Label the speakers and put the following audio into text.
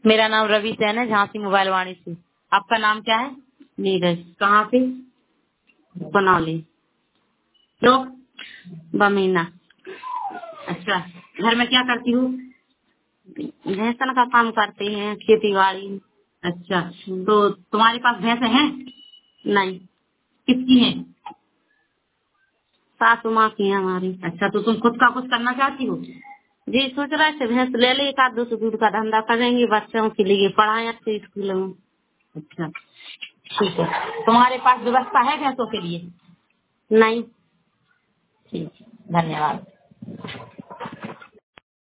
Speaker 1: मेरा नाम रवि सैन है, झांसी मोबाइल वाणी से। आपका नाम क्या है? नीरज। कहाँ से? बनौली। लोग बमीना। अच्छा, घर में क्या करती हूँ? भैंसन का काम करते हैं, खेती बाड़ी। अच्छा, तो तुम्हारे पास भैंस हैं? नहीं। किसकी हैं? सासू माँ की है हमारी। अच्छा, तो तुम खुद का कुछ करना चाहती हो? जी, सोच रहा है भैंस ले ले, एक आध दो दूध का धंधा करेंगे, बच्चों के लिए पढ़ाएं अच्छे स्कूलों में। अच्छा, ठीक है। तुम्हारे पास व्यवस्था है भैंसों के लिए? नहीं। ठीक है, धन्यवाद।